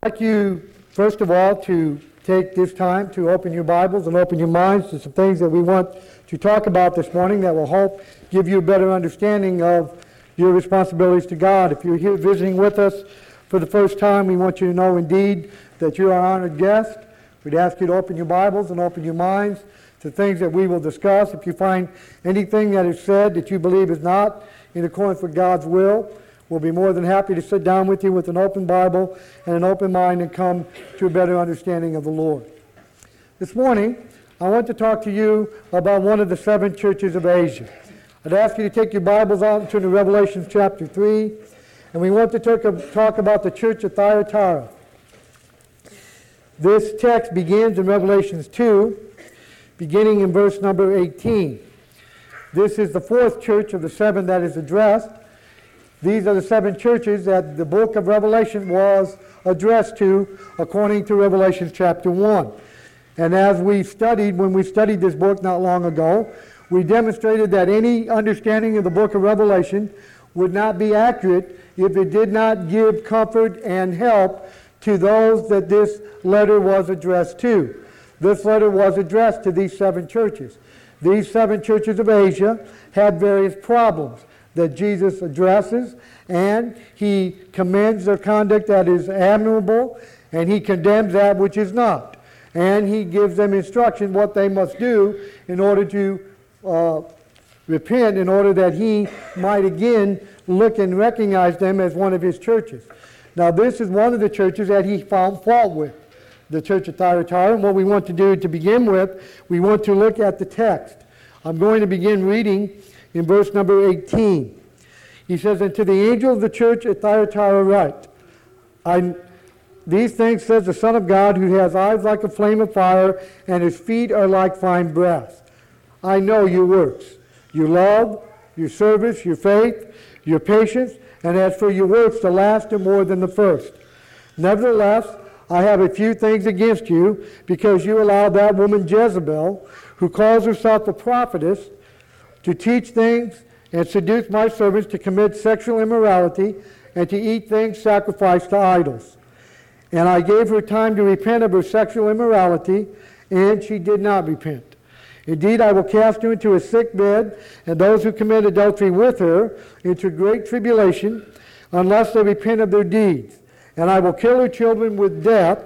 I'd like you, first of all, to take this time to open your Bibles and open your minds to some things that we want to talk about this morning that will help give you a better understanding of your responsibilities to God. If you're here visiting with us for the first time, we want you to know indeed that you're our honored guest. We'd ask you to open your Bibles and open your minds to things that we will discuss. If you find anything that is said that you believe is not in accordance with God's will, we'll be more than happy to sit down with you with an open Bible and an open mind and come to a better understanding of the Lord. This morning, I want to talk to you about one of the 7 churches of Asia. I'd ask you to take your Bibles out and turn to Revelation chapter 3, and we want to talk about the church of Thyatira. This text begins in Revelation 2, beginning in verse number 18. This is the 4th church of the 7 that is addressed. These are the 7 churches that the book of Revelation was addressed to according to Revelation chapter 1. And as when we studied this book not long ago, we demonstrated that any understanding of the book of Revelation would not be accurate if it did not give comfort and help to those that this letter was addressed to. This letter was addressed to these 7 churches. These 7 churches of Asia had various problems that Jesus addresses, and he commends their conduct that is admirable, and he condemns that which is not. And he gives them instruction what they must do in order to repent, in order that he might again look and recognize them as one of his churches. Now this is one of the churches that he found fault with, the church of Thyatira. And what we want to do to begin with, we want to look at the text. I'm going to begin reading in verse number 18. He says, "And to the angel of the church at Thyatira write, these things says the Son of God, who has eyes like a flame of fire, and his feet are like fine brass. I know your works, your love, your service, your faith, your patience, and as for your works, the last are more than the first. Nevertheless, I have a few things against you, because you allowed that woman Jezebel, who calls herself a prophetess, to teach things and seduce my servants to commit sexual immorality and to eat things sacrificed to idols. And I gave her time to repent of her sexual immorality, and she did not repent. Indeed, I will cast her into a sick bed, and those who commit adultery with her into great tribulation, unless they repent of their deeds. And I will kill her children with death.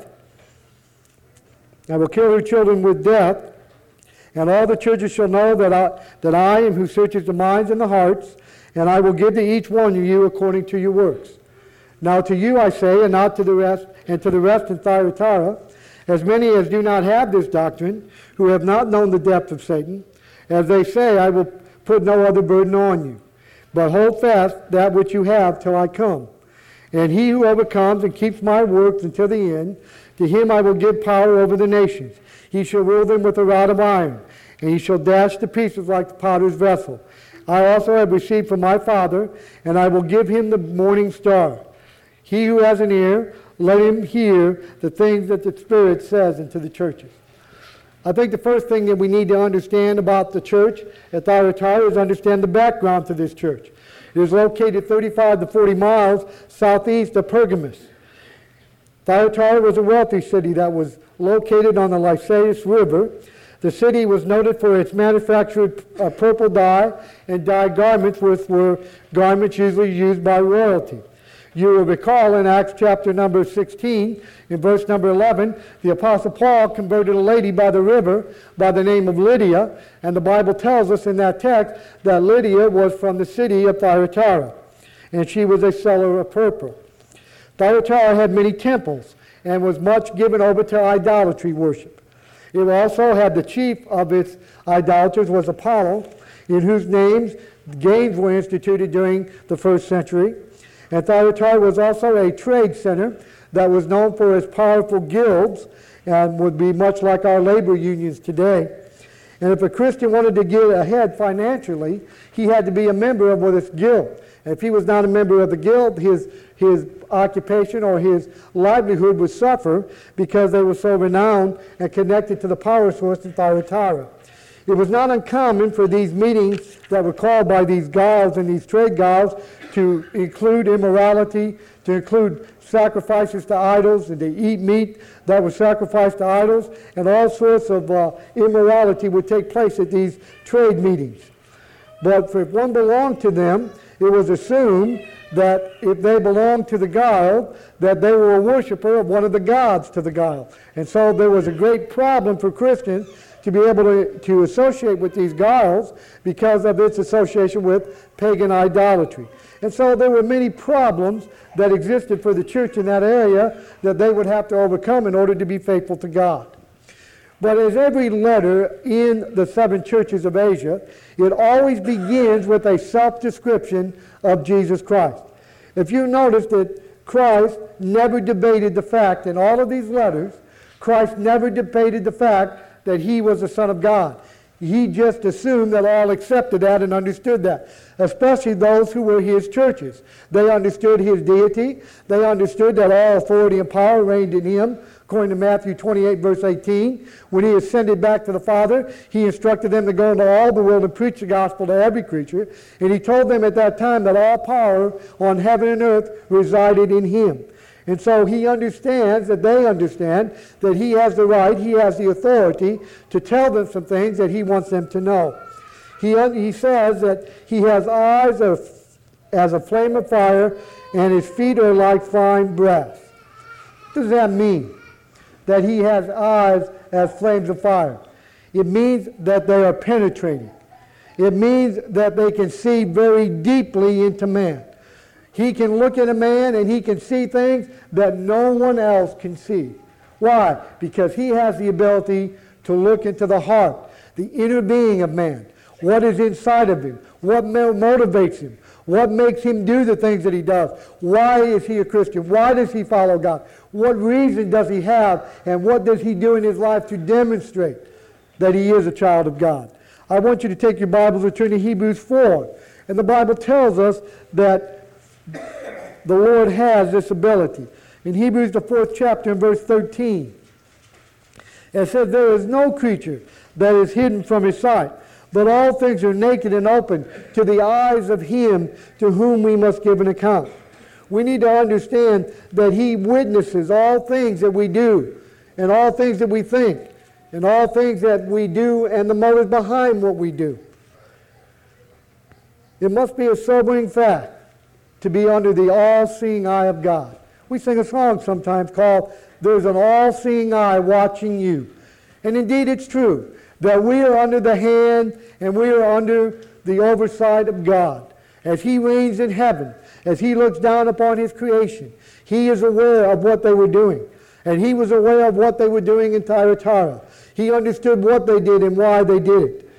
And all the churches shall know that I am who searches the minds and the hearts, and I will give to each one of you according to your works. Now to you I say, and not to the rest, and to the rest in Thyatira, as many as do not have this doctrine, who have not known the depth of Satan, as they say, I will put no other burden on you. But hold fast that which you have till I come. And he who overcomes and keeps my works until the end, to him I will give power over the nations. He shall rule them with a rod of iron, and he shall dash to pieces like the potter's vessel. I also have received from my Father, and I will give him the morning star. He who has an ear, let him hear the things that the Spirit says unto the churches." I think the first thing that we need to understand about the church at Thyatira is understand the background to this church. It is located 35 to 40 miles southeast of Pergamos. Thyatira was a wealthy city that was located on the Lycaeus River. The city was noted for its manufactured purple dye and dyed garments, which were garments usually used by royalty. You will recall in Acts chapter number 16, in verse number 11, the Apostle Paul converted a lady by the river by the name of Lydia, and the Bible tells us in that text that Lydia was from the city of Thyatira, and she was a seller of purple. Thyatira had many temples and was much given over to idolatry worship. It also had the chief of its idolaters was Apollo, in whose names games were instituted during the 1st century. And Thyatira was also a trade center that was known for its powerful guilds and would be much like our labor unions today. And if a Christian wanted to get ahead financially, he had to be a member of this guild. And if he was not a member of the guild, his occupation or his livelihood would suffer because they were so renowned and connected to the power source in Thyatira. It was not uncommon for these meetings that were called by these guilds and these trade guilds to include immorality, to include sacrifices to idols, and to eat meat that was sacrificed to idols, and all sorts of immorality would take place at these trade meetings. But if one belonged to them, it was assumed that if they belonged to the guild, that they were a worshiper of one of the gods to the guild. And so there was a great problem for Christians to be able to associate with these guilds because of its association with pagan idolatry. And so there were many problems that existed for the church in that area that they would have to overcome in order to be faithful to God. But as every letter in the 7 churches of Asia, it always begins with a self-description of Jesus Christ. If you notice that Christ never debated the fact in all of these letters, Christ never debated the fact that he was the Son of God. He just assumed that all accepted that and understood that, especially those who were his churches. They understood his deity. They understood that all authority and power reigned in him. According to Matthew 28, verse 18, when he ascended back to the Father, he instructed them to go into all the world and preach the gospel to every creature. And he told them at that time that all power on heaven and earth resided in him. And so he understands that they understand that he has the right, he has the authority to tell them some things that he wants them to know. He says that he has eyes as a flame of fire and his feet are like fine brass. What does that mean? That he has eyes as flames of fire. It means that they are penetrating. It means that they can see very deeply into man. He can look at a man and he can see things that no one else can see. Why? Because he has the ability to look into the heart, the inner being of man. What is inside of him? What motivates him? What makes him do the things that he does? Why is he a Christian? Why does he follow God? What reason does he have? And what does he do in his life to demonstrate that he is a child of God? I want you to take your Bibles and turn to Hebrews 4. And the Bible tells us that the Lord has this ability. In Hebrews, the 4th chapter, in verse 13, it says, "There is no creature that is hidden from his sight, but all things are naked and open to the eyes of him to whom we must give an account." We need to understand that he witnesses all things that we do, and all things that we think, and all things that we do, and the motives behind what we do. It must be a sobering fact to be under the all-seeing eye of God. We sing a song sometimes called, "There's an all-seeing eye watching you." And indeed it's true that we are under the hand and we are under the oversight of God. As he reigns in heaven, as he looks down upon his creation, he is aware of what they were doing. And he was aware of what they were doing in Thyatira. He understood what they did and why they did it.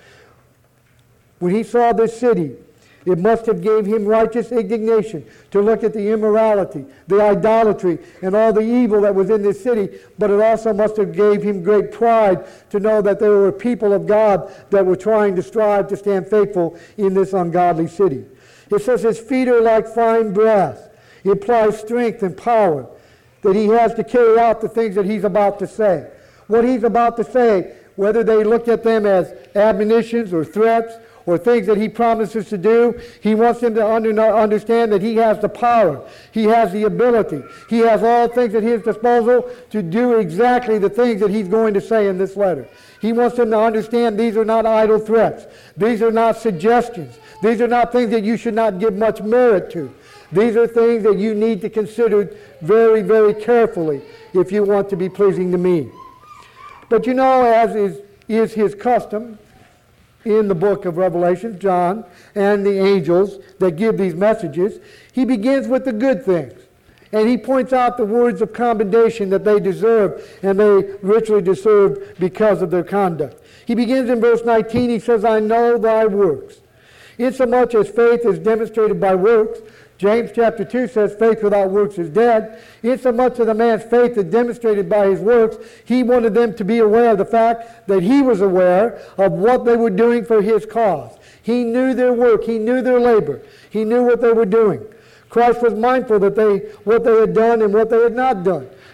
When he saw this city, it must have gave him righteous indignation to look at the immorality, the idolatry, and all the evil that was in this city, but it also must have gave him great pride to know that there were people of God that were trying to strive to stand faithful in this ungodly city. It says his feet are like fine brass. It implies strength and power, that he has to carry out the things that he's about to say. What he's about to say, whether they look at them as admonitions or threats, or things that he promises to do, he wants them to understand that he has the power, he has the ability, he has all things at his disposal to do exactly the things that he's going to say in this letter. He wants them to understand these are not idle threats. These are not suggestions. These are not things that you should not give much merit to. These are things that you need to consider very, very carefully if you want to be pleasing to me. But you know, as is his custom, in the book of Revelation, John and the angels that give these messages, he begins with the good things. And he points out the words of commendation that they deserve and they richly deserve because of their conduct. He begins in verse 19, he says, "I know thy works. Insomuch as faith is demonstrated by works," James chapter 2 says faith without works is dead. Insomuch as a man's faith is demonstrated by his works, he wanted them to be aware of the fact that he was aware of what they were doing for his cause. He knew their work. He knew their labor. He knew what they were doing. Christ was mindful that what they had done and what they had not done.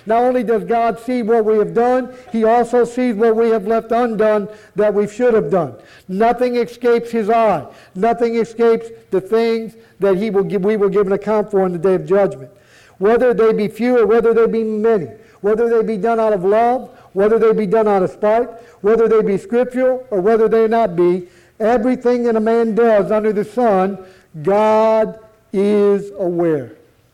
Not only does God see what we have done, He also sees what we have left undone that we should have done. Nothing escapes His eye. Nothing escapes the things that we will give an account for in the day of judgment. Whether they be few or whether they be many, whether they be done out of love, whether they be done out of spite, whether they be scriptural or whether they not be, everything that a man does under the sun, God is aware.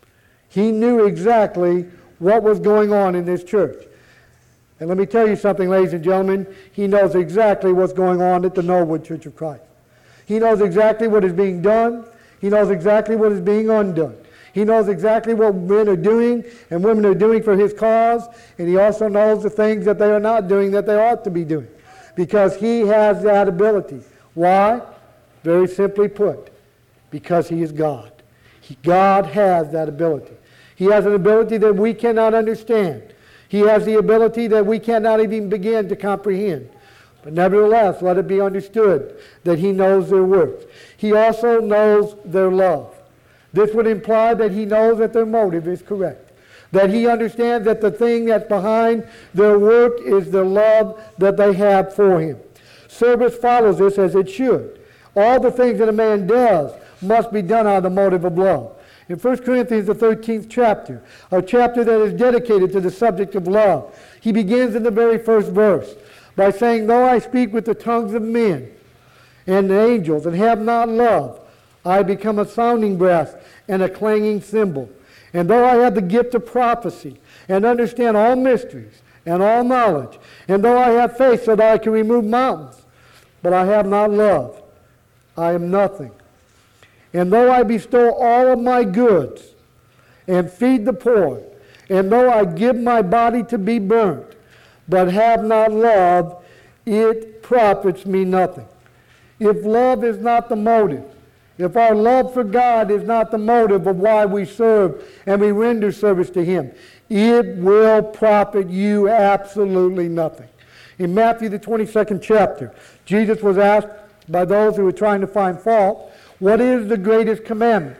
He knew exactly what was going on in this church. And let me tell you something, ladies and gentlemen, He knows exactly what's going on at the Norwood Church of Christ. He knows exactly what is being done. He knows exactly what is being undone. He knows exactly what men are doing and women are doing for His cause, and He also knows the things that they are not doing that they ought to be doing, because He has that ability. Why? Very simply put, because He is God. God has that ability. He has an ability that we cannot understand. He has the ability that we cannot even begin to comprehend. But nevertheless, let it be understood that He knows their works. He also knows their love. This would imply that He knows that their motive is correct, that He understands that the thing that's behind their work is the love that they have for Him. Service follows this as it should. All the things that a man does must be done out of the motive of love. In 1 Corinthians, the 13th chapter, a chapter that is dedicated to the subject of love, he begins in the very first verse by saying, "Though I speak with the tongues of men and angels and have not love, I become a sounding brass and a clanging cymbal. And though I have the gift of prophecy and understand all mysteries and all knowledge, and though I have faith so that I can remove mountains, but I have not love, I am nothing. And though I bestow all of my goods and feed the poor, and though I give my body to be burnt, but have not love, it profits me nothing." If love is not the motive, if our love for God is not the motive of why we serve and we render service to Him, it will profit you absolutely nothing. In Matthew the 22nd chapter, Jesus was asked by those who were trying to find fault, "What is the greatest commandment?"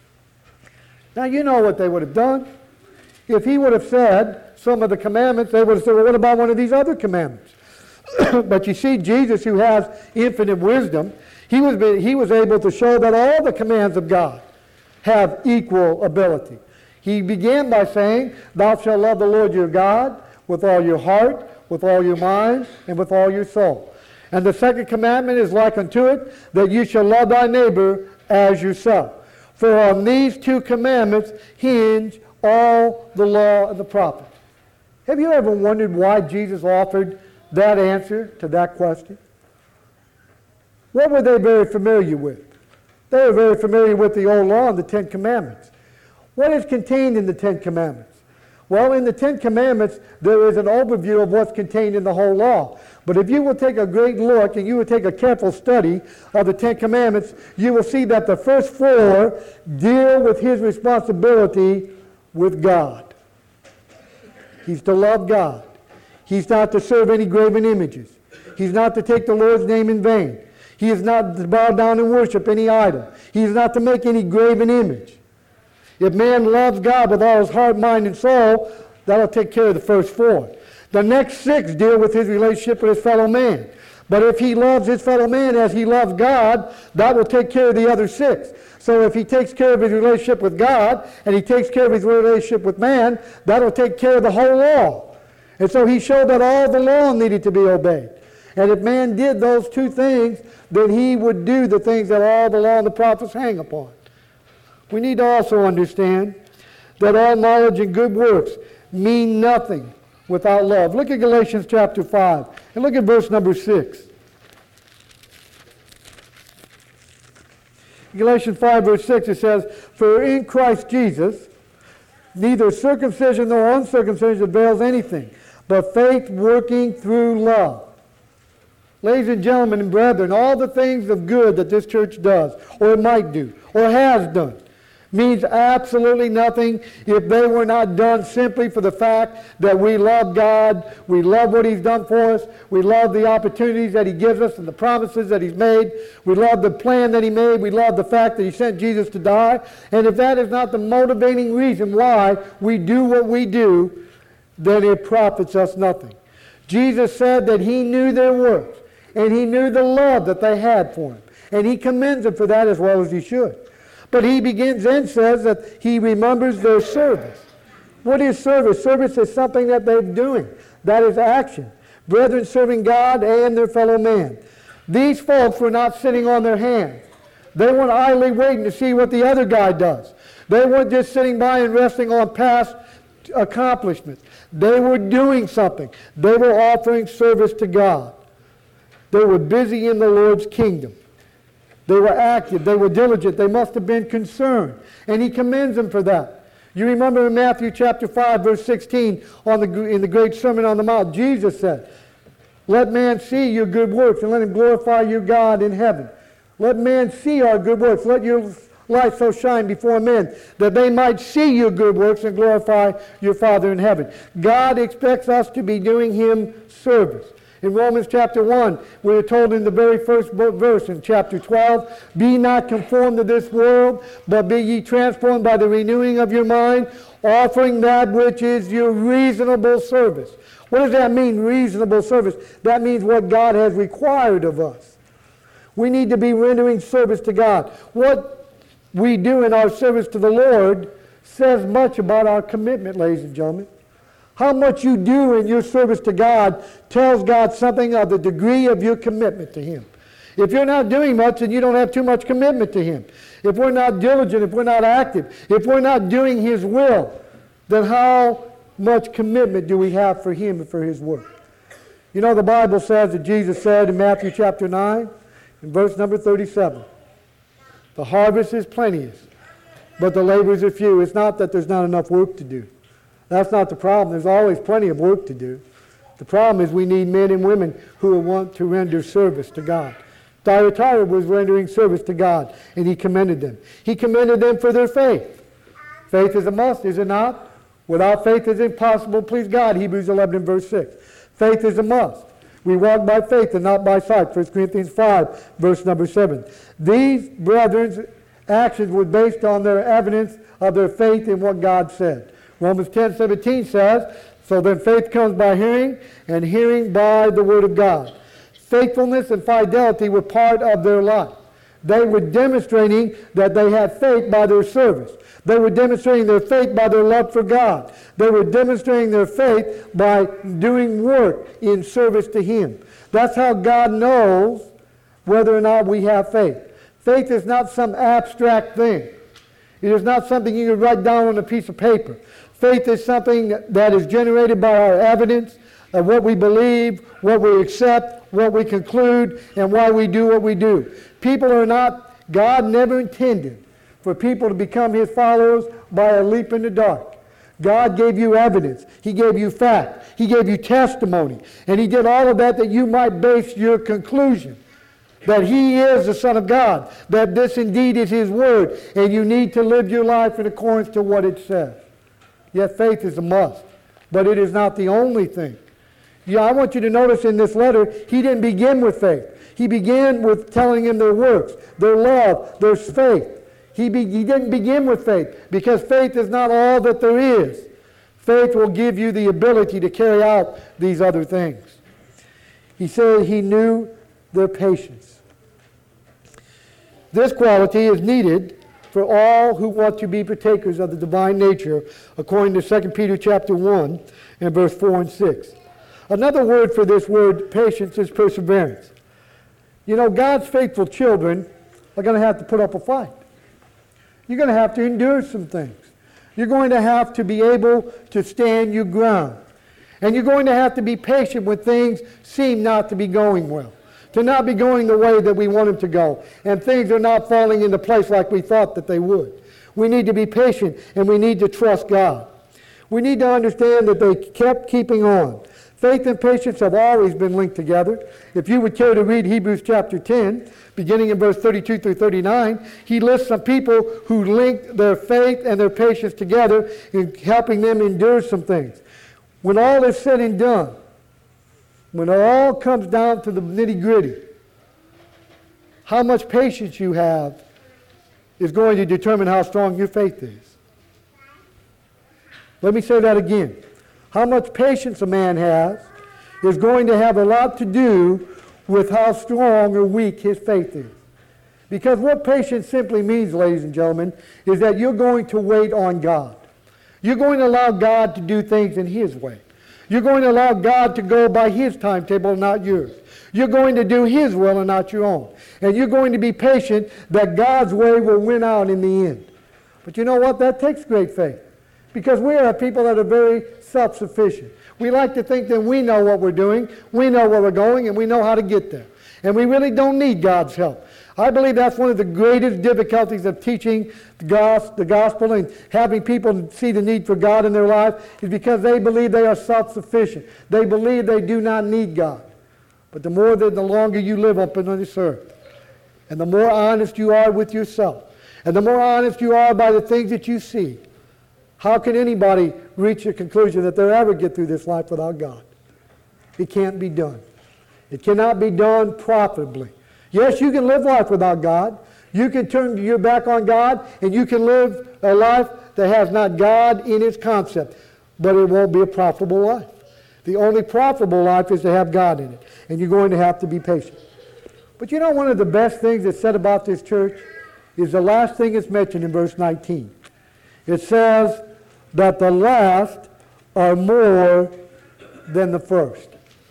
Now you know what they would have done. If He would have said some of the commandments, they would have said, "Well, what about one of these other commandments?" But you see, Jesus, who has infinite wisdom, he was able to show that all the commands of God have equal ability. He began by saying, "Thou shalt love the Lord your God with all your heart, with all your mind, and with all your soul." And the second commandment is like unto it, that you shall love thy neighbor as yourself. For on these two commandments hinge all the law and the prophets. Have you ever wondered why Jesus offered that answer to that question? What were they very familiar with? They were very familiar with the old law and the Ten Commandments. What is contained in the Ten Commandments? Well, in the Ten Commandments, there is an overview of what's contained in the whole law. But if you will take a great look and you will take a careful study of the Ten Commandments, you will see that the first four deal with His responsibility with God. He's to love God. He's not to serve any graven images. He's not to take the Lord's name in vain. He is not to bow down and worship any idol. He is not to make any graven image. If man loves God with all his heart, mind, and soul, that'll take care of the first four. The next six deal with his relationship with his fellow man. But if he loves his fellow man as he loves God, that will take care of the other six. So if he takes care of his relationship with God and he takes care of his relationship with man, that'll take care of the whole law. And so he showed that all the law needed to be obeyed. And if man did those two things, then he would do the things that all the law and the prophets hang upon. We need to also understand that all knowledge and good works mean nothing without love. Look at Galatians chapter 5 and look at verse number 6. Galatians 5 verse 6 it says, "For in Christ Jesus neither circumcision nor uncircumcision avails anything, but faith working through love." Ladies and gentlemen and brethren, all the things of good that this church does, or might do, or has done, means absolutely nothing if they were not done simply for the fact that we love God, we love what He's done for us, we love the opportunities that He gives us and the promises that He's made, we love the plan that He made, we love the fact that He sent Jesus to die. And if that is not the motivating reason why we do what we do, then it profits us nothing. Jesus said that he knew their works, and he knew the love that they had for him. And he commends them for that as well as he should. But he begins and says that he remembers their service. What is service? Service is something that they're doing. That is action. Brethren serving God and their fellow man. These folks were not sitting on their hands. They weren't idly waiting to see what the other guy does. They weren't just sitting by and resting on past accomplishments. They were doing something. They were offering service to God. They were busy in the Lord's kingdom. They were active. They were diligent. They must have been concerned. And he commends them for that. You remember in Matthew chapter 5, verse 16, in the great Sermon on the Mount, Jesus said, "Let man see your good works, and let him glorify your God in heaven." Let man see our good works. Let your light so shine before men, that they might see your good works and glorify your Father in heaven. God expects us to be doing him service. In Romans chapter 1, we are told in the very first verse in chapter 12, "Be not conformed to this world, but be ye transformed by the renewing of your mind, offering that which is your reasonable service." What does that mean, reasonable service? That means what God has required of us. We need to be rendering service to God. What we do in our service to the Lord says much about our commitment, ladies and gentlemen. How much you do in your service to God tells God something of the degree of your commitment to him. If you're not doing much, then you don't have too much commitment to him. If we're not diligent, if we're not active, if we're not doing his will, then how much commitment do we have for him and for his work? You know, the Bible says that Jesus said in Matthew chapter 9, in verse number 37, "The harvest is plenteous, but the laborers are few." It's not that there's not enough work to do. That's not the problem. There's always plenty of work to do. The problem is we need men and women who want to render service to God. Thyatira was rendering service to God, and he commended them. He commended them for their faith. Faith is a must, is it not? Without faith it is impossible to please God, Hebrews 11 and verse 6. Faith is a must. We walk by faith and not by sight, 1 Corinthians 5, verse number 7. These brethren's actions were based on their evidence of their faith in what God said. Romans 10:17 says, "So then faith comes by hearing, and hearing by the word of God." Faithfulness and fidelity were part of their life. They were demonstrating that they had faith by their service. They were demonstrating their faith by their love for God. They were demonstrating their faith by doing work in service to him. That's how God knows whether or not we have faith. Faith is not some abstract thing. It is not something you can write down on a piece of paper. Faith is something that is generated by our evidence of what we believe, what we accept, what we conclude, and why we do what we do. God never intended for people to become his followers by a leap in the dark. God gave you evidence. He gave you fact. He gave you testimony. And he did all of that you might base your conclusion that he is the Son of God, that this indeed is his word, and you need to live your life in accordance to what it says. Yet faith is a must, but it is not the only thing. I want you to notice in this letter, he didn't begin with faith. He began with telling them their works, their love, their faith. He didn't begin with faith, because faith is not all that there is. Faith will give you the ability to carry out these other things. He said he knew their patience. This quality is needed for all who want to be partakers of the divine nature, according to 2 Peter chapter 1 and verse 4 and 6. Another word for this word patience is perseverance. You know, God's faithful children are going to have to put up a fight. You're going to have to endure some things. You're going to have to be able to stand your ground. And you're going to have to be patient when things seem not to be going well, to not be going the way that we want them to go, and things are not falling into place like we thought that they would. We need to be patient, and we need to trust God. We need to understand that they kept keeping on. Faith and patience have always been linked together. If you would care to read Hebrews chapter 10, beginning in verse 32 through 39, he lists some people who linked their faith and their patience together in helping them endure some things. When all is said and done, when it all comes down to the nitty-gritty, how much patience you have is going to determine how strong your faith is. Let me say that again. how much patience a man has, is going to have a lot to do with how strong or weak his faith is. Because what patience simply means, ladies and gentlemen, is that you're going to wait on God. You're going to allow God to do things in His way. You're going to allow God to go by His timetable, not yours. You're going to do His will and not your own. And you're going to be patient that God's way will win out in the end. But you know what? That takes great faith. Because we are people that are very self-sufficient. We like to think that we know what we're doing, we know where we're going, and we know how to get there. And we really don't need God's help. I believe that's one of the greatest difficulties of teaching the gospel and having people see the need for God in their life is because they believe they are self-sufficient. They believe they do not need God. But the longer you live up on this earth, and the more honest you are with yourself, and the more honest you are by the things that you see, how can anybody reach a conclusion that they'll ever get through this life without God? It can't be done. It cannot be done profitably. Yes, you can live life without God. You can turn your back on God, and you can live a life that has not God in its concept. But it won't be a profitable life. The only profitable life is to have God in it. And you're going to have to be patient. But you know, one of the best things that's said about this church is the last thing that's mentioned in verse 19. It says that the last are more than the first.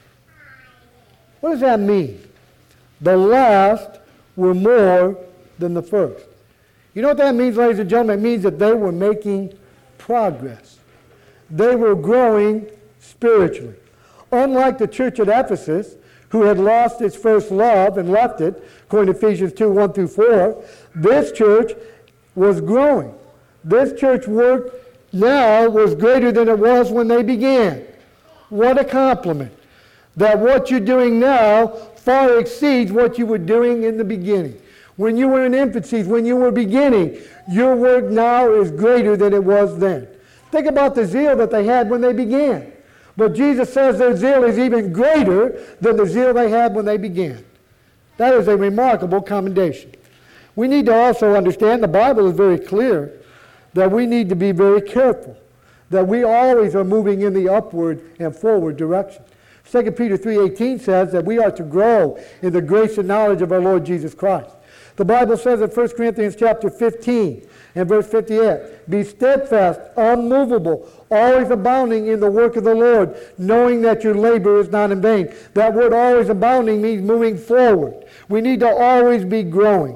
What does that mean? The last were more than the first. You know what that means, ladies and gentlemen? It means that they were making progress. They were growing spiritually. Unlike the church at Ephesus, who had lost its first love and left it, according to Ephesians 2, 1 through 4, this church was growing. This church work now was greater than it was when they began. What a compliment. That what you're doing now far exceeds what you were doing in the beginning. When you were in infancy, when you were beginning, your work now is greater than it was then. Think about the zeal that they had when they began. But Jesus says their zeal is even greater than the zeal they had when they began. That is a remarkable commendation. We need to also understand, the Bible is very clear, that we need to be very careful, that we always are moving in the upward and forward direction. 2 Peter 3:18 says that we are to grow in the grace and knowledge of our Lord Jesus Christ. The Bible says in 1 Corinthians chapter 15 and verse 58, be steadfast, unmovable, always abounding in the work of the Lord, knowing that your labor is not in vain. That word always abounding means moving forward. We need to always be growing.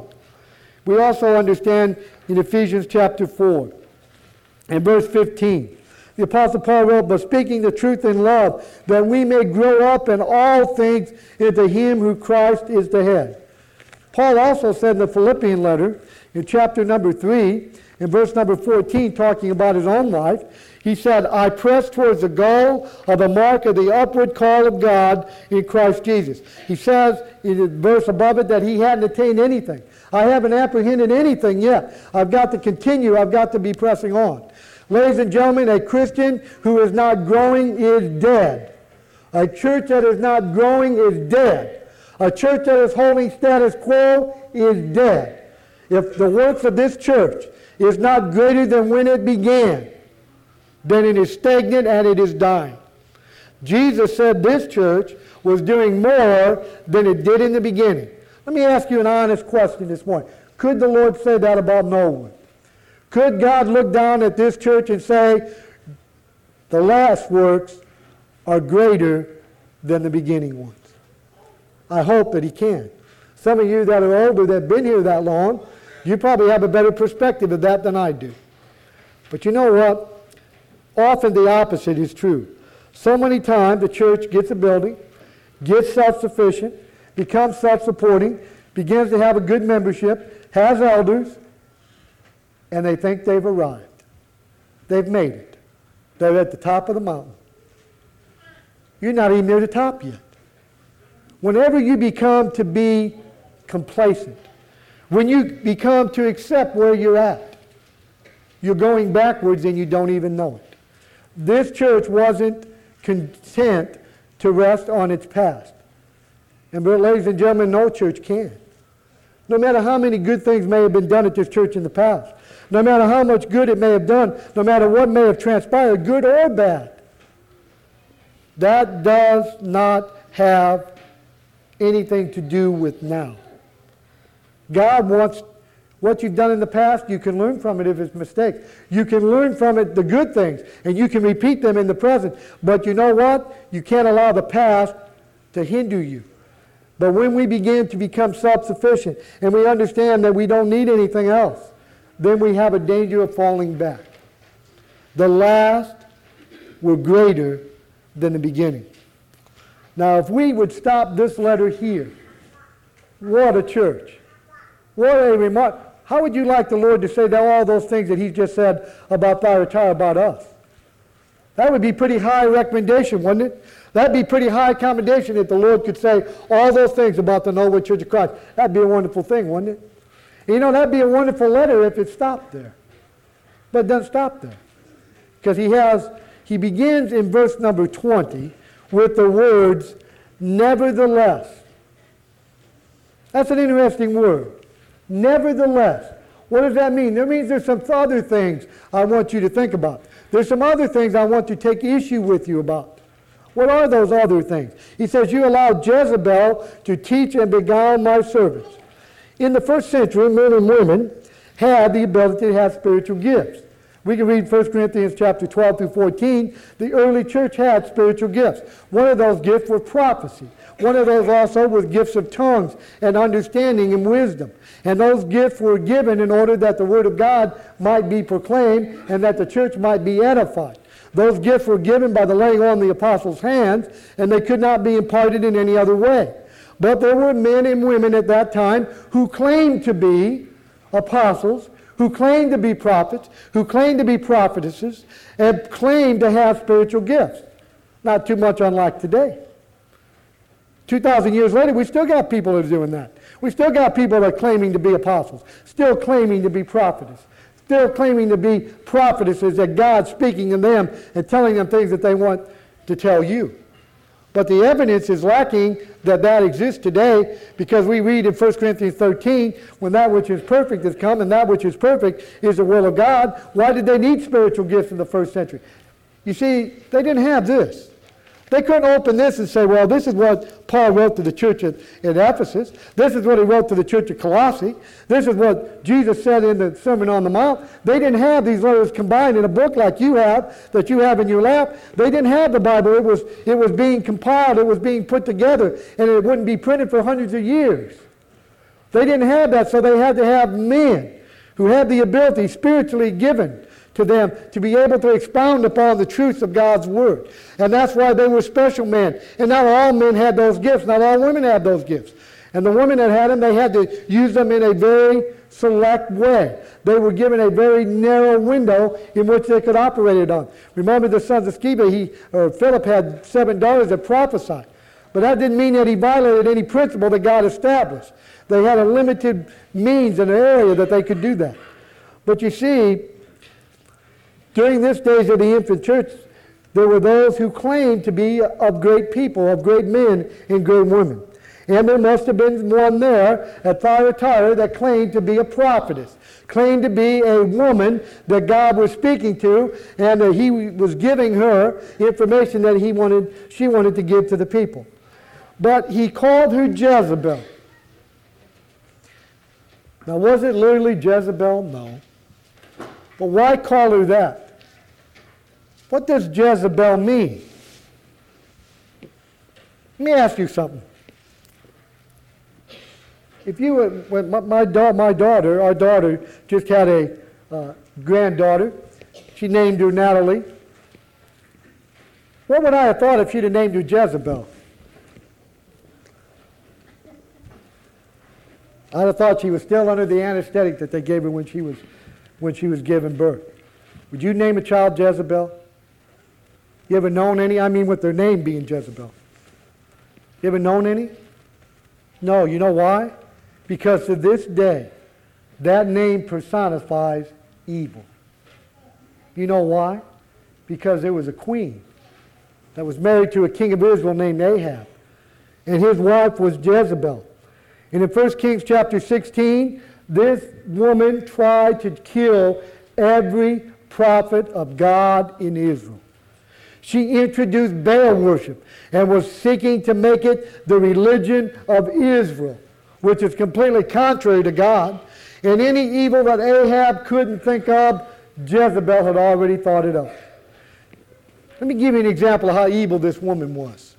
We also understand in Ephesians chapter 4 and verse 15, the Apostle Paul wrote, but speaking the truth in love, that we may grow up in all things into Him who Christ is the head. Paul also said in the Philippian letter, in chapter number 3, in verse number 14, talking about his own life, he said, I press towards the goal of the mark of the upward call of God in Christ Jesus. He says in the verse above it that he hadn't attained anything. I haven't apprehended anything yet. I've got to continue. I've got to be pressing on. Ladies and gentlemen, a Christian who is not growing is dead. A church that is not growing is dead. A church that is holding status quo is dead. If the works of this church is not greater than when it began, then it is stagnant and it is dying. Jesus said this church was doing more than it did in the beginning. Let me ask you an honest question this morning. Could the Lord say that about Norwood? Could God look down at this church and say, the last works are greater than the beginning ones? I hope that He can. Some of you that are older, that have been here that long, you probably have a better perspective of that than I do. But you know what? Often the opposite is true. So many times the church gets a building, gets self-sufficient, becomes self-supporting, begins to have a good membership, has elders, and they think they've arrived. They've made it. They're at the top of the mountain. You're not even near the top yet. Whenever you become to be complacent, when you become to accept where you're at, you're going backwards and you don't even know it. This church wasn't content to rest on its past. And but ladies and gentlemen, no church can. No matter how many good things may have been done at this church in the past, no matter how much good it may have done, no matter what may have transpired, good or bad, That does not have anything to do with now. God wants what you've done in the past, you can learn from it if it's mistakes. You can learn from it the good things, and you can repeat them in the present. But you know what? You can't allow the past to hinder you. But when we begin to become self-sufficient and we understand that we don't need anything else, then we have a danger of falling back. The last were greater than the beginning. Now, if we would stop this letter here, what a church. What a remark. How would you like the Lord to say that all those things that He's just said about Thyatira about us? That would be pretty high recommendation, wouldn't it? That'd be pretty high commendation if the Lord could say all those things about the Noble Church of Christ. That'd be a wonderful thing, wouldn't it? You know, that'd be a wonderful letter if it stopped there. But it doesn't stop there. Because he begins in verse number 20 with the words, nevertheless. That's an interesting word. Nevertheless. What does that mean? That means there's some other things I want you to think about. There's some other things I want to take issue with you about. What are those other things? He says, you allowed Jezebel to teach and beguile my servants. In the first century, men and women had the ability to have spiritual gifts. We can read 1 Corinthians chapter 12 through 14. The early church had spiritual gifts. One of those gifts was prophecy. One of those also was gifts of tongues and understanding and wisdom. And those gifts were given in order that the Word of God might be proclaimed and that the church might be edified. Those gifts were given by the laying on the apostles' hands, and they could not be imparted in any other way. But there were men and women at that time who claimed to be apostles, who claimed to be prophets, who claimed to be prophetesses, and claimed to have spiritual gifts. Not too much unlike today. 2,000 years later, we still got people that are doing that. We still got people that are claiming to be apostles, still claiming to be prophetess, still claiming to be prophetesses, that God's speaking to them and telling them things that they want to tell you. But the evidence is lacking that exists today, because we read in 1 Corinthians 13, when that which is perfect has come, and that which is perfect is the will of God. Why did they need spiritual gifts in the first century? You see, they didn't have this. They couldn't open this and say, well, this is what Paul wrote to the church at Ephesus. This is what he wrote to the church at Colossae. This is what Jesus said in the Sermon on the Mount. They didn't have these letters combined in a book like you have, that you have in your lap. They didn't have the Bible. It was being compiled. It was being put together, and it wouldn't be printed for hundreds of years. They didn't have that, so they had to have men who had the ability, spiritually given to them, to be able to expound upon the truths of God's Word. And that's why they were special men. And not all men had those gifts. Not all women had those gifts. And the women that had them, they had to use them in a very select way. They were given a very narrow window in which they could operate it on. Remember the sons of Sceva, Philip had 7 daughters that prophesied. But that didn't mean that he violated any principle that God established. They had a limited means and area that they could do that. But you see, during this days of the infant church, there were those who claimed to be of great people, of great men and great women. And there must have been one there at Thyatira that claimed to be a prophetess, claimed to be a woman that God was speaking to, and that He was giving her information that she wanted to give to the people. But he called her Jezebel. Now, was it literally Jezebel? No. But why call her that? What does Jezebel mean? Let me ask you something. If you were, when our daughter just had a granddaughter. She named her Natalie. What would I have thought if she'd have named her Jezebel? I'd have thought she was still under the anesthetic that they gave her when she was given birth. Would you name a child Jezebel? You ever known any? I mean, with their name being Jezebel. You ever known any? No. You know why? Because to this day, that name personifies evil. You know why? Because there was a queen that was married to a king of Israel named Ahab. And his wife was Jezebel. And in 1 Kings chapter 16, this woman tried to kill every prophet of God in Israel. She introduced Baal worship and was seeking to make it the religion of Israel, which is completely contrary to God. And any evil that Ahab couldn't think of, Jezebel had already thought it up. Let me give you an example of how evil this woman was.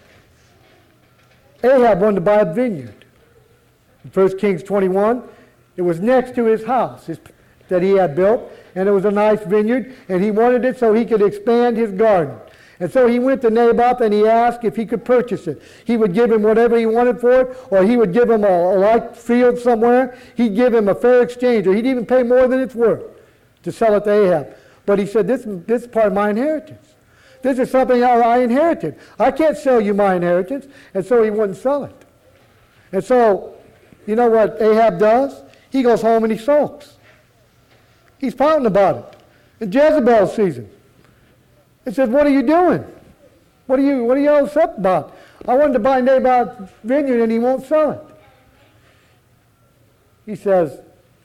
Ahab wanted to buy a vineyard. In 1 Kings 21, it was next to his house that he had built, and it was a nice vineyard, and he wanted it so he could expand his garden. And so he went to Naboth and he asked if he could purchase it. He would give him whatever he wanted for it, or he would give him a light field somewhere. He'd give him a fair exchange, or he'd even pay more than it's worth to sell it to Ahab. But he said, this is part of my inheritance. This is something I inherited. I can't sell you my inheritance. And so he wouldn't sell it. And so, you know what Ahab does? He goes home and he sulks. He's pouting about it. And Jezebel sees him and says, what are you doing? What are you all upset about? I wanted to buy Naboth's vineyard and he won't sell it. He says,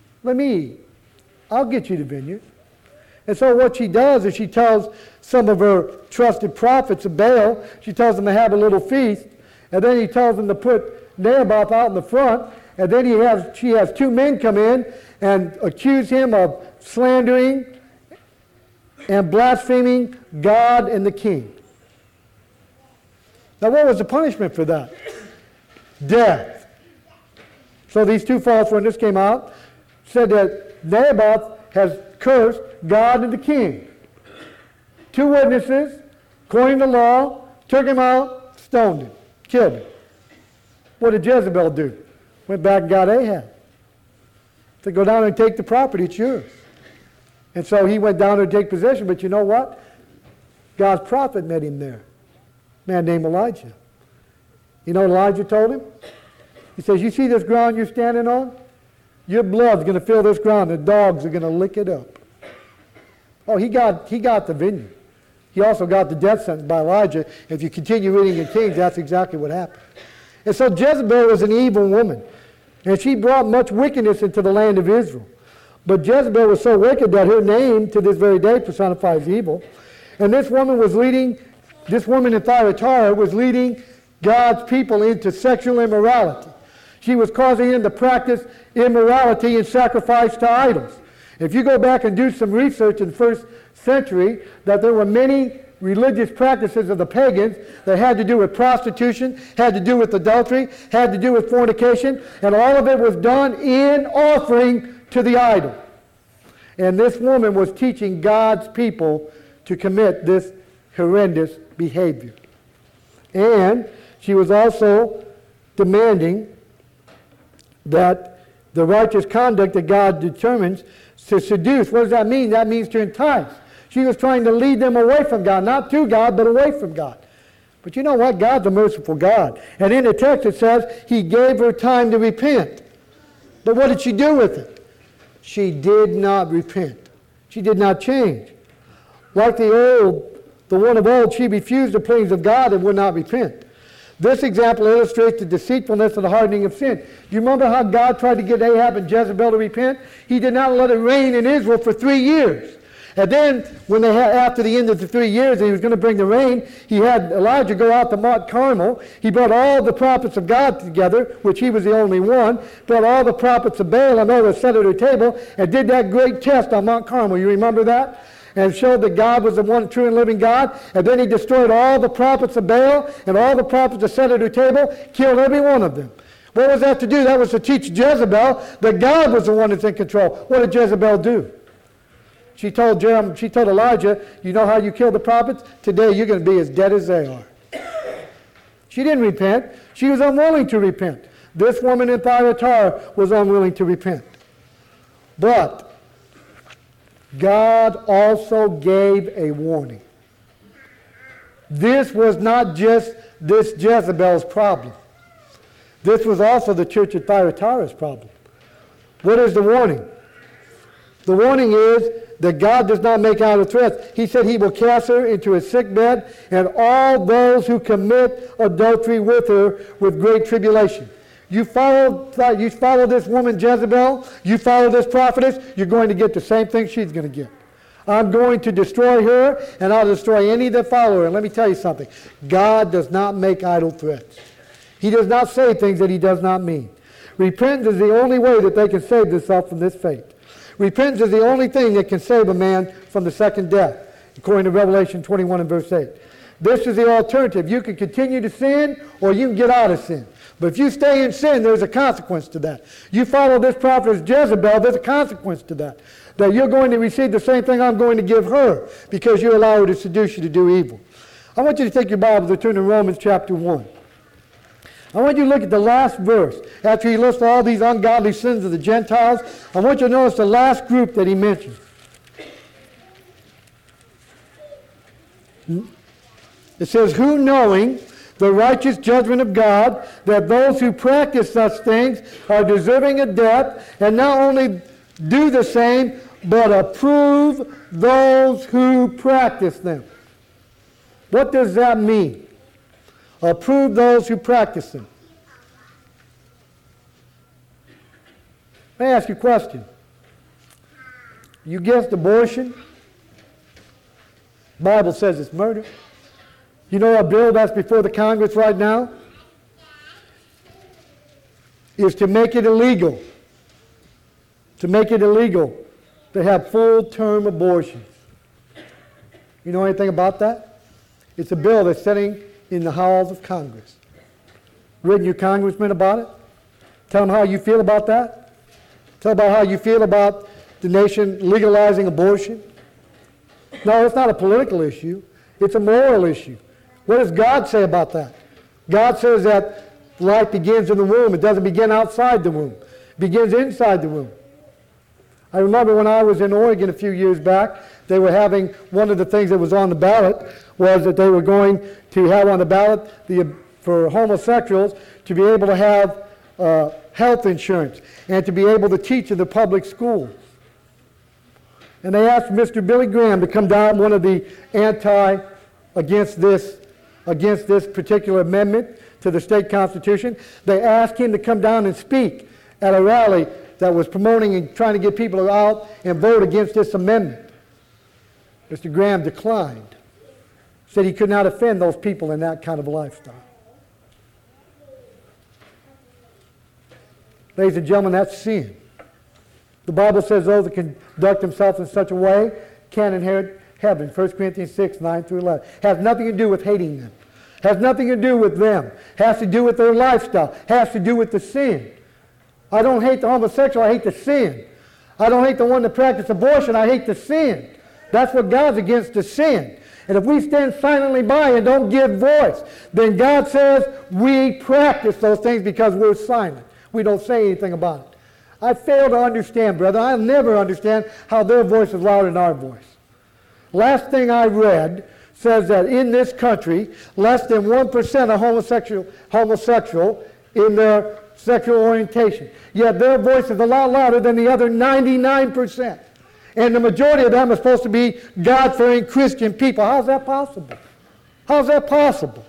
I'll get you the vineyard. And so what she does is she tells some of her trusted prophets of Baal, she tells them to have a little feast, and then he tells them to put Naboth out in the front, and then she has two men come in and accuse him of slandering and blaspheming God and the king. Now what was the punishment for that? Death. So these two false witnesses came out, said that Naboth has cursed God and the king. Two witnesses, according to law, took him out, stoned him, killed him. What did Jezebel do? Went back and got Ahab. Said, go down and take the property, it's yours. And so he went down to take possession, but you know what? God's prophet met him there. A man named Elijah. You know what Elijah told him? He says, you see this ground you're standing on? Your blood's going to fill this ground. The dogs are going to lick it up. Oh, he got the vineyard. He also got the death sentence by Elijah. If you continue reading in Kings, that's exactly what happened. And so Jezebel was an evil woman. And she brought much wickedness into the land of Israel. But Jezebel was so wicked that her name to this very day personifies evil. And this woman in Thyatira was leading God's people into sexual immorality. She was causing them to practice immorality and sacrifice to idols. If you go back and do some research in the first century, that there were many religious practices of the pagans that had to do with prostitution, had to do with adultery, had to do with fornication, and all of it was done in offering to the idol. And this woman was teaching God's people to commit this horrendous behavior. And she was also demanding that the righteous conduct that God determines to seduce. What does that mean? That means to entice. She was trying to lead them away from God, not to God, but away from God. But you know what? God's a merciful God. And in the text it says he gave her time to repent. But what did she do with it? She did not repent. She did not change. Like the one of old, she refused the pleadings of God and would not repent. This example illustrates the deceitfulness and the hardening of sin. Do you remember how God tried to get Ahab and Jezebel to repent? He did not let it rain in Israel for 3 years. And then, after the end of the 3 years, and he was going to bring the rain, he had Elijah go out to Mount Carmel. He brought all the prophets of God together, which he was the only one, brought all the prophets of Baal and all the set at their table, and did that great test on Mount Carmel. You remember that? And showed that God was the one true and living God. And then he destroyed all the prophets of Baal and all the prophets that sat at their table, killed every one of them. What was that to do? That was to teach Jezebel that God was the one that's in control. What did Jezebel do? She told Elijah, you know how you kill the prophets? Today you're going to be as dead as they are. She didn't repent. She was unwilling to repent. This woman in Thyatira was unwilling to repent. But God also gave a warning. This was not just this Jezebel's problem. This was also the church of Thyatira's problem. What is the warning? The warning is that God does not make idle threats. He said he will cast her into a sick bed and all those who commit adultery with her with great tribulation. You follow this woman Jezebel, you follow this prophetess, you're going to get the same thing she's going to get. I'm going to destroy her, and I'll destroy any that follow her. And let me tell you something. God does not make idle threats. He does not say things that he does not mean. Repentance is the only way that they can save themselves from this fate. Repentance is the only thing that can save a man from the second death, according to Revelation 21 and verse 8. This is the alternative. You can continue to sin, or you can get out of sin. But if you stay in sin, there's a consequence to that. You follow this prophetess Jezebel, there's a consequence to that. That you're going to receive the same thing I'm going to give her, because you allow her to seduce you to do evil. I want you to take your Bibles and turn to Romans chapter 1. I want you to look at the last verse. After he lists all these ungodly sins of the Gentiles, I want you to notice the last group that he mentions. It says, who knowing the righteous judgment of God, that those who practice such things are deserving of death, and not only do the same, but approve those who practice them. What does that mean? Approve those who practice them. Let me ask you a question. You guessed abortion? The Bible says it's murder. You know a bill that's before the Congress right now is to make it illegal. To make it illegal to have full-term abortions. You know anything about that? It's a bill that's sitting in the halls of Congress. Written your congressman about it. Tell them how you feel about that. Tell them about how you feel about the nation legalizing abortion. No, it's not a political issue. It's a moral issue. What does God say about that? God says that life begins in the womb. It doesn't begin outside the womb. It begins inside the womb. I remember when I was in Oregon a few years back, they were having, one of the things that was on the ballot was that they were going to have on the ballot for homosexuals to be able to have health insurance and to be able to teach in the public schools. And they asked Mr. Billy Graham to come down, one of the against this particular amendment to the state constitution. They asked him to come down and speak at a rally that was promoting and trying to get people out and vote against this amendment. Mr. Graham declined. Said he could not offend those people in that kind of lifestyle. Ladies and gentlemen, that's sin. The Bible says those that conduct themselves in such a way can inherit heaven. 1 Corinthians 6, 9 through 11. Has nothing to do with hating them. Has nothing to do with them. Has to do with their lifestyle. Has to do with the sin. I don't hate the homosexual, I hate the sin. I don't hate the one that practices abortion, I hate the sin. That's what God's against, the sin. And if we stand silently by and don't give voice, then God says we practice those things because we're silent. We don't say anything about it. I fail to understand, brother. I'll never understand how their voice is louder than our voice. Last thing I read says that in this country, less than 1% are homosexual in their sexual orientation. Yet their voice is a lot louder than the other 99%. And the majority of them are supposed to be God-fearing Christian people. How's that possible? How's that possible?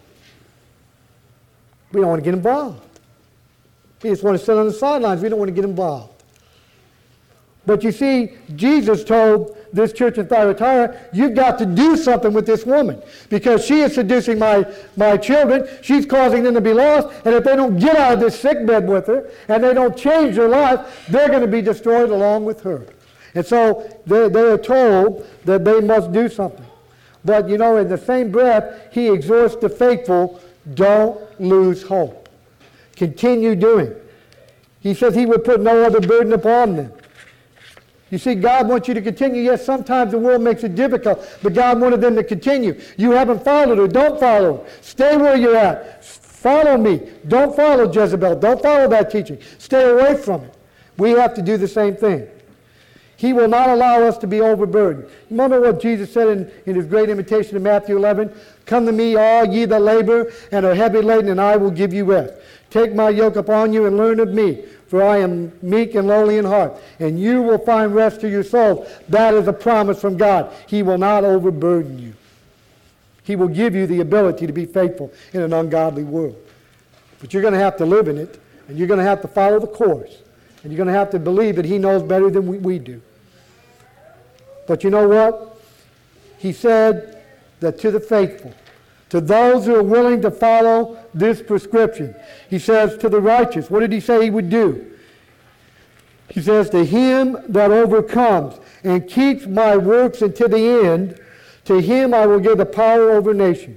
We don't want to get involved. We just want to sit on the sidelines. We don't want to get involved. But you see, Jesus told this church in Thyatira, you've got to do something with this woman because she is seducing my children. She's causing them to be lost. And if they don't get out of this sickbed with her and they don't change their life, they're going to be destroyed along with her. And so they are told that they must do something. But, you know, in the same breath, he exhorts the faithful, don't lose hope. Continue doing. He says he would put no other burden upon them. You see, God wants you to continue. Yes, sometimes the world makes it difficult, but God wanted them to continue. You haven't followed her. Don't follow her. Stay where you're at. Follow me. Don't follow Jezebel. Don't follow that teaching. Stay away from it. We have to do the same thing. He will not allow us to be overburdened. Remember what Jesus said in his great invitation in Matthew 11? Come to me, all ye that labor and are heavy laden, and I will give you rest. Take my yoke upon you and learn of me, for I am meek and lowly in heart, and you will find rest to your souls. That is a promise from God. He will not overburden you. He will give you the ability to be faithful in an ungodly world. But you're going to have to live in it, and you're going to have to follow the course, and you're going to have to believe that he knows better than we do. But you know what? He said that to the faithful, to those who are willing to follow this prescription, he says to the righteous, what did he say he would do? He says, to him that overcomes and keeps my works unto the end, to him I will give the power over nations.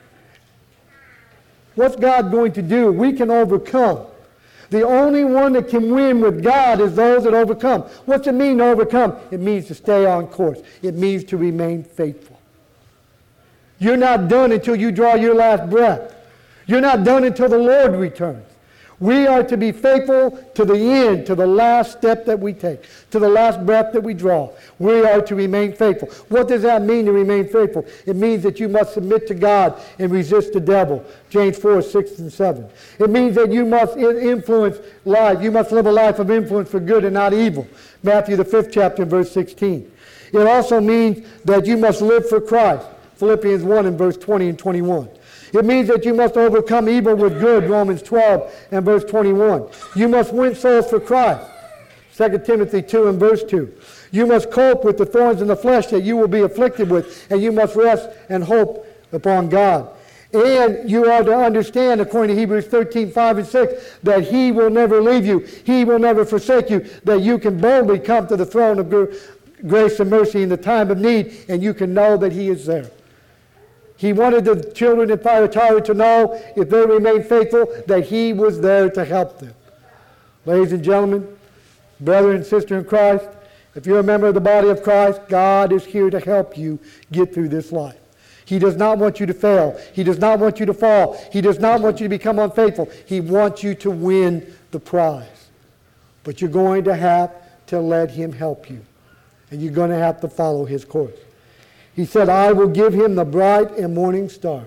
What's God going to do? We can overcome. The only one that can win with God is those that overcome. What's it mean to overcome? It means to stay on course. It means to remain faithful. You're not done until you draw your last breath. You're not done until the Lord returns. We are to be faithful to the end, to the last step that we take, to the last breath that we draw. We are to remain faithful. What does that mean to remain faithful? It means that you must submit to God and resist the devil. James 4, 6 and 7. It means that you must influence life. You must live a life of influence for good and not evil. Matthew the 5th chapter, verse 16. It also means that you must live for Christ. Philippians 1 and verse 20 and 21. It means that you must overcome evil with good, Romans 12 and verse 21. You must win souls for Christ, 2 Timothy 2 and verse 2. You must cope with the thorns in the flesh that you will be afflicted with, and you must rest and hope upon God. And you are to understand, according to Hebrews 13, 5 and 6, that He will never leave you. He will never forsake you, that you can boldly come to the throne of grace and mercy in the time of need, and you can know that He is there. He wanted the children in Thyatira to know, if they remained faithful, that He was there to help them. Ladies and gentlemen, brother and sister in Christ, if you're a member of the body of Christ, God is here to help you get through this life. He does not want you to fail. He does not want you to fall. He does not want you to become unfaithful. He wants you to win the prize. But you're going to have to let Him help you. And you're going to have to follow His course. He said, I will give him the bright and morning star.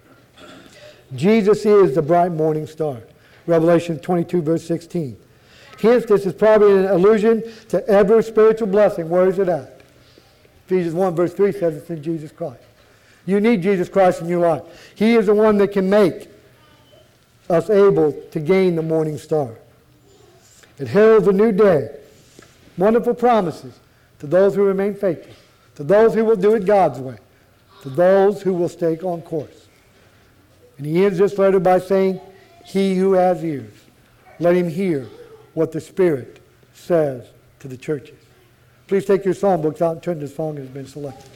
Jesus is the bright morning star. Revelation 22, verse 16. Hence, this is probably an allusion to every spiritual blessing. Where is it at? Ephesians 1, verse 3 says it's in Jesus Christ. You need Jesus Christ in your life. He is the one that can make us able to gain the morning star. It heralds a new day. Wonderful promises to those who remain faithful. To those who will do it God's way. To those who will stay on course. And he ends this letter by saying, he who has ears, let him hear what the Spirit says to the churches. Please take your psalm books out and turn to the song that has been selected.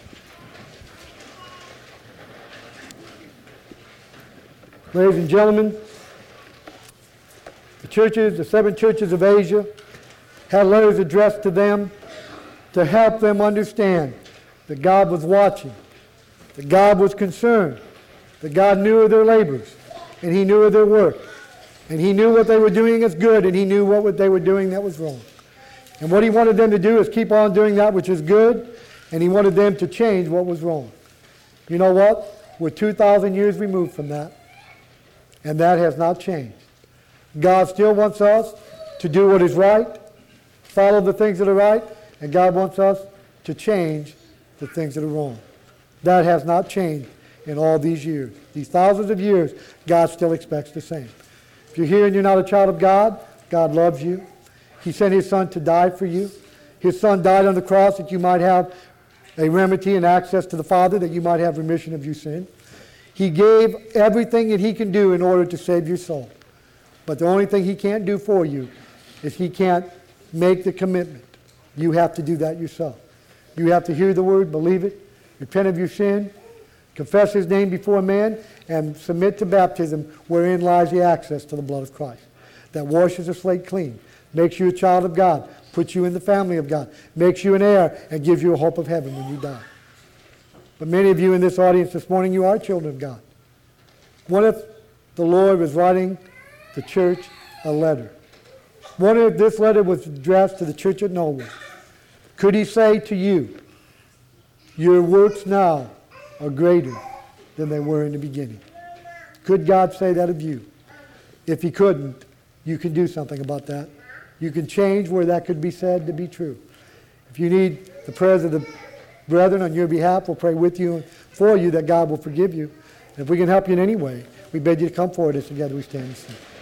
Ladies and gentlemen, the 7 churches of Asia had letters addressed to them to help them understand that God was watching, that God was concerned, that God knew of their labors, and He knew of their work, and He knew what they were doing as good, and He knew what they were doing that was wrong. And what He wanted them to do is keep on doing that which is good, and He wanted them to change what was wrong. You know what? We're 2,000 years removed from that, and that has not changed. God still wants us to do what is right, follow the things that are right, and God wants us to change the things that are wrong. That has not changed in all these years. These thousands of years, God still expects the same. If you're here and you're not a child of God, God loves you. He sent His Son to die for you. His Son died on the cross that you might have a remedy and access to the Father, that you might have remission of your sin. He gave everything that He can do in order to save your soul. But the only thing He can't do for you is He can't make the commitment. You have to do that yourself. You have to hear the word, believe it, repent of your sin, confess His name before man, and submit to baptism, wherein lies the access to the blood of Christ. That washes the slate clean, makes you a child of God, puts you in the family of God, makes you an heir, and gives you a hope of heaven when you die. But many of you in this audience this morning, you are children of God. What if the Lord was writing the church a letter? What if this letter was addressed to the church at Norwood? Could He say to you, your works now are greater than they were in the beginning? Could God say that of you? If He couldn't, you can do something about that. You can change where that could be said to be true. If you need the prayers of the brethren on your behalf, we'll pray with you and for you that God will forgive you. And if we can help you in any way, we beg you to come forward as together we stand and sing.